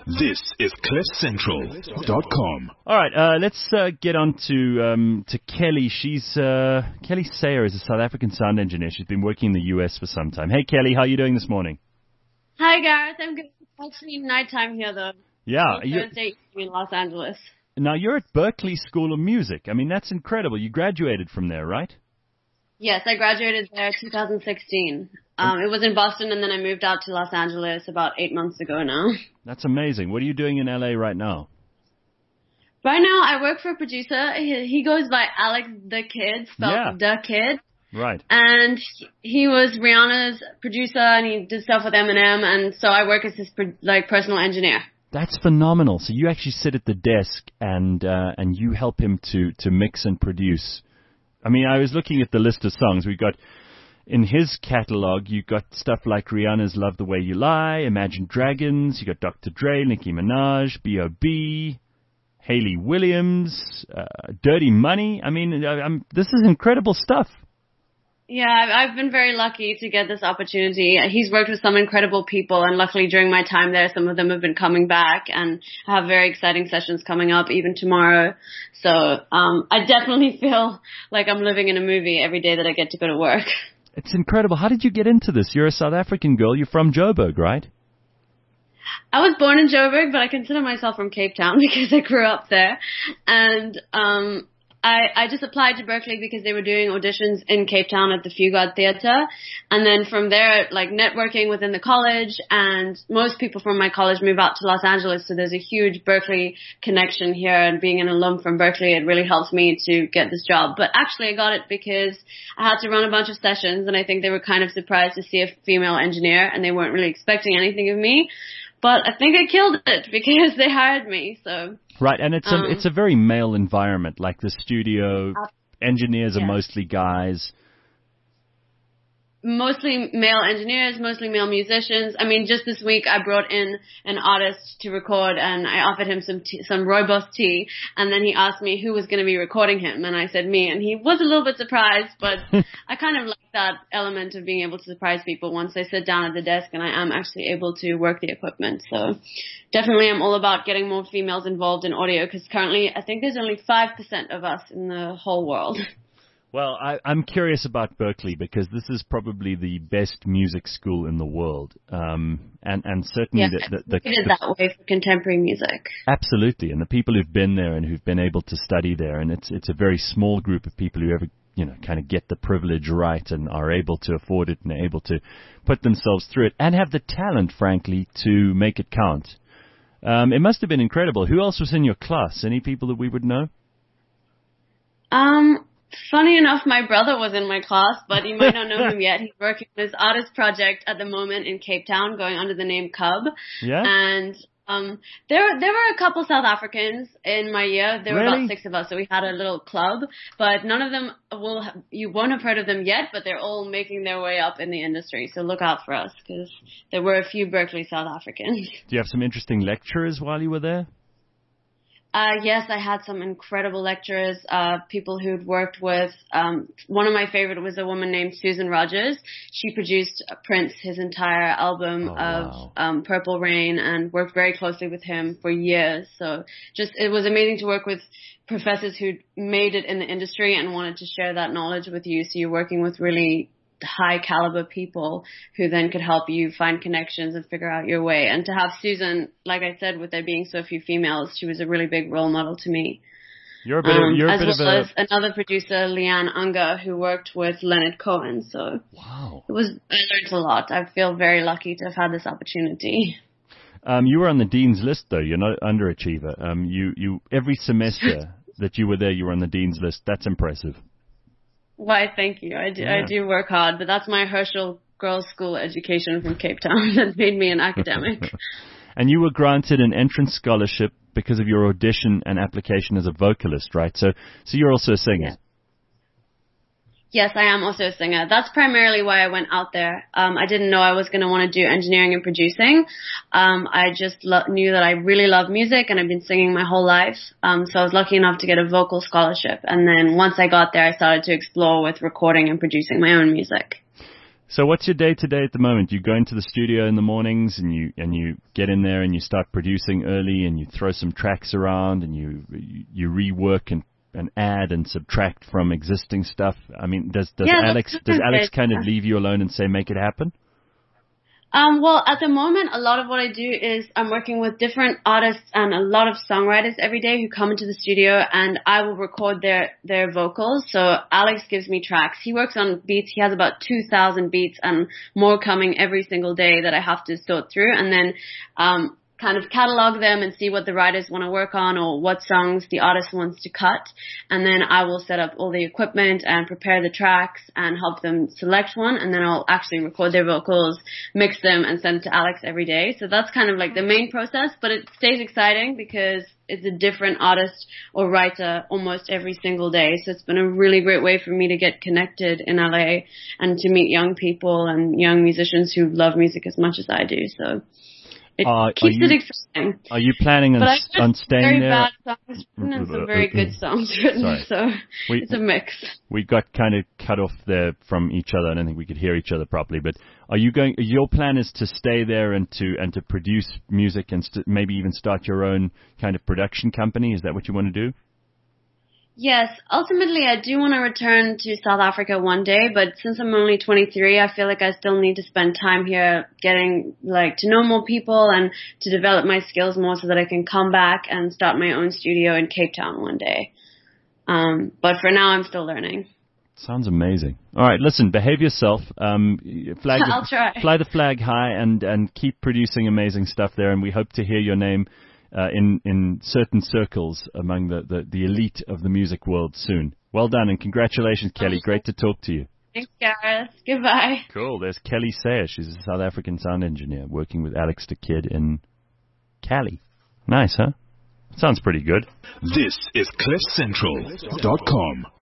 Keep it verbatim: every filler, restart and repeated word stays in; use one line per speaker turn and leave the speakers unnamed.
This is cliff central dot com.
All right, uh, let's uh, get on to um, to Kelly. She's uh, Kelly Sayer is a South African sound engineer. She's been working in the U S for some time. Hey, Kelly, how are you doing this morning?
Hi, Gareth. I'm good. It's actually nighttime here, though.
Yeah.
It's Thursday evening in Los Angeles.
Now, you're at Berklee School of Music. I mean, that's incredible. You graduated from there, right?
Yes, I graduated there in two thousand sixteen. Um, it was in Boston, and then I moved out to Los Angeles about eight months ago now.
That's amazing. What are you doing in L A right now?
Right now, I work for a producer. He, he goes by Alex the Kid, spelled
Yeah.
the Kid.
Right.
And he was Rihanna's producer, and he did stuff with Eminem, and so I work as his like personal engineer.
That's phenomenal. So you actually sit at the desk and uh, and you help him to, to mix and produce. I mean, I was looking at the list of songs. We've got, in his catalog, you've got stuff like Rihanna's Love the Way You Lie, Imagine Dragons, you got Doctor Dre, Nicki Minaj, B O B, Hayley Williams, uh, Dirty Money. I mean, I, I'm, this is incredible stuff.
Yeah, I've been very lucky to get this opportunity. He's worked with some incredible people, and luckily during my time there, some of them have been coming back, and I have very exciting sessions coming up, even tomorrow. So um, I definitely feel like I'm living in a movie every day that I get to go to work.
It's incredible. How did you get into this? You're a South African girl. You're from Joburg, right?
I was born in Joburg, but I consider myself from Cape Town because I grew up there. And um I, I just applied to Berklee because they were doing auditions in Cape Town at the Fugard Theatre. And then from there, like networking within the college, and most people from my college move out to Los Angeles. So there's a huge Berklee connection here, and being an alum from Berklee, it really helped me to get this job. But actually I got it because I had to run a bunch of sessions, and I think they were kind of surprised to see a female engineer, and they weren't really expecting anything of me. But I think I killed it because they hired me, so...
Right, and it's a,
um,
it's a very male environment, like the studio.
Uh,
engineers are
yeah.
mostly guys.
Mostly male engineers, mostly male musicians. I mean, just this week I brought in an artist to record, and I offered him some tea, some rooibos tea, and then he asked me who was going to be recording him, and I said me, and he was a little bit surprised, but I kind of like that element of being able to surprise people once they sit down at the desk and I am actually able to work the equipment. So definitely I'm all about getting more females involved in audio, because currently I think there's only five percent of us in the whole world.
Well, I, I'm curious about Berklee because this is probably the best music school in the world, um, and and certainly
Yeah,
the, the, the,
it is
the
that way for contemporary music.
absolutely, and the people who've been there and who've been able to study there, and it's it's a very small group of people who ever you know kind of get the privilege right and are able to afford it and are able to put themselves through it and have the talent, frankly, to make it count. Um, it must have been incredible. Who else was in your class? Any people that we would know?
Um. Funny enough, my brother was in my class, but you might not know him yet. He's working on his artist project at the moment in Cape Town, going under the name Cub.
Yeah.
And um, there there were a couple South Africans in my year. There were
Really?
about six of us, so we had a little club. But none of them will ha- you won't have heard of them yet, but they're all making their way up in the industry. So look out for us, because there were a few Berklee South Africans.
Do you have some interesting lecturers while you were there?
Uh, yes, I had some incredible lecturers, uh, people who'd worked with, um, one of my favorite was a woman named Susan Rogers. She produced Prince, his entire album
Oh,
of,
wow.
um, Purple Rain, and worked very closely with him for years. So just, it was amazing to work with professors who'd made it in the industry and wanted to share that knowledge with you. So you're working with really high caliber people who then could help you find connections and figure out your way. And to have Susan, like I said, with there being so few females, she was a really big role model to me.
You're a bit
Um,
of, you're a
as
bit
well
of a...
as another producer, Leanne Unger, who worked with Leonard Cohen. So
Wow.
it was, I learned a lot. I feel very lucky to have had this opportunity.
Um, you were on the dean's list, though. You're not underachiever. Um, you, you every semester that you were there, you were on the dean's list. That's impressive.
Why, thank you. I do,
Yeah.
I do work hard, but that's my Herschel Girls' School education from Cape Town that made me an academic.
And you were granted an entrance scholarship because of your audition and application as a vocalist, right? So, so you're also a singer.
Yeah. Yes, I am also a singer. That's primarily why I went out there. Um, I didn't know I was going to want to do engineering and producing. Um, I just lo- knew that I really love music, and I've been singing my whole life. Um, so I was lucky enough to get a vocal scholarship. And then once I got there, I started to explore with recording and producing my own music.
So what's your day to day at the moment? You go into the studio in the mornings and you and you get in there and you start producing early and you throw some tracks around and you you rework and, and add and subtract from existing stuff. I mean, does does
yeah,
Alex does Alex kind of leave you alone and say make it happen?
Um, well, at the moment, a lot of what I do is I'm working with different artists and a lot of songwriters every day who come into the studio, and I will record their, their vocals. So Alex gives me tracks. He works on beats. He has about two thousand beats and more coming every single day that I have to sort through, and then um kind of catalog them and see what the writers want to work on or what songs the artist wants to cut. And then I will set up all the equipment and prepare the tracks and help them select one. And then I'll actually record their vocals, mix them, and send it to Alex every day. So that's kind of like the main process, but it stays exciting because it's a different artist or writer almost every single day. So it's been a really great way for me to get connected in L A and to meet young people and young musicians who love music as much as I do. So it
uh,
keeps
you,
it exciting.
Are you planning on,
but
on staying
very
there?
Bad songs written and some very good songs written,
Sorry.
so
we,
it's a mix.
We got kind of cut off there from each other. I don't think we could hear each other properly. But are you going? Your plan is to stay there and to and to produce music and st- maybe even start your own kind of production company. Is that what you want to do?
Yes, ultimately I do want to return to South Africa one day, but since I'm only twenty-three, I feel like I still need to spend time here getting like to know more people and to develop my skills more so that I can come back and start my own studio in Cape Town one day. Um, but for now I'm still learning.
Sounds amazing. All right, listen, behave yourself. Um, flag the,
I'll try.
Fly the flag high and, and keep producing amazing stuff there, and we hope to hear your name Uh, in, in certain circles among the, the, the elite of the music world soon. Well done and congratulations, Kelly. Great to talk to you.
Thanks, Gareth. Goodbye.
Cool. There's Kelly Sayer. She's a South African sound engineer working with Alex the Kid in Cali. Nice, huh? Sounds pretty good.
This is cliff central dot com.